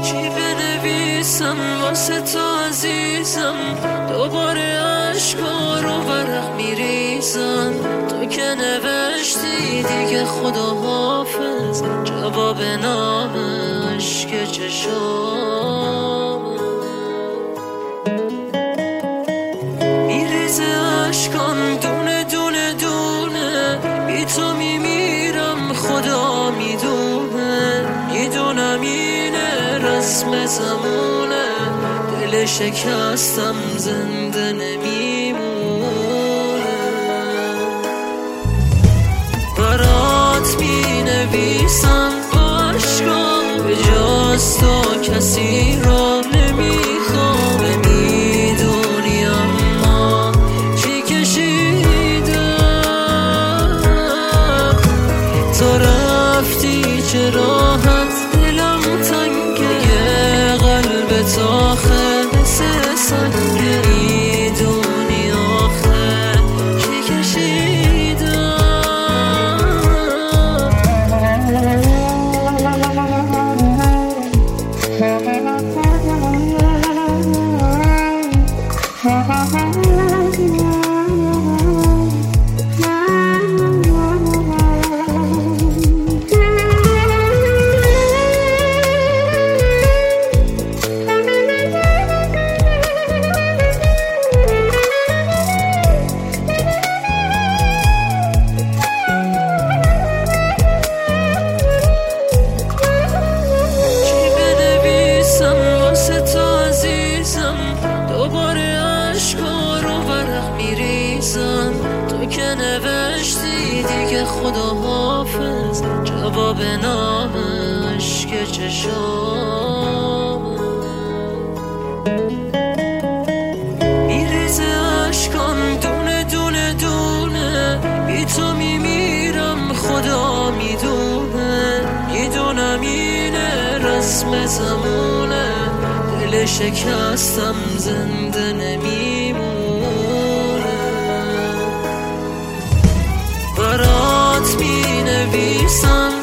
چی بنویسم واسه تو عزیزم، دوباره عشقا رو ورق میریزم. تو که نوشتی دیگه خدا حافظ، جواب نام عشق چشام میریزه. عشقام دونه دونه دونه، بی تو میمیرم خدا میدونه. میدونم اینه رسم زمونه، دل شکستم زنده نمیمونه. برات مینویسم با عشقام، به جز تو کسی را نمیخوام. میدونی اما چی کشیدم، تو رفتی چه راحت دلم تنگه، یه قلب تاخه مثل سنگه. میدونی آخه چی کشیدم. دوباره عشقا رو ورق میریزم. تو که نوشتی دیگه خدا حافظ، جواب نام عشق چشام میریزه. عشقام دونه دونه دونه، بی تو میمیرم خدا میدونه. میدونم اینه رسم زمونه، دل شکستم زنده نمیمونه. برات مینویسم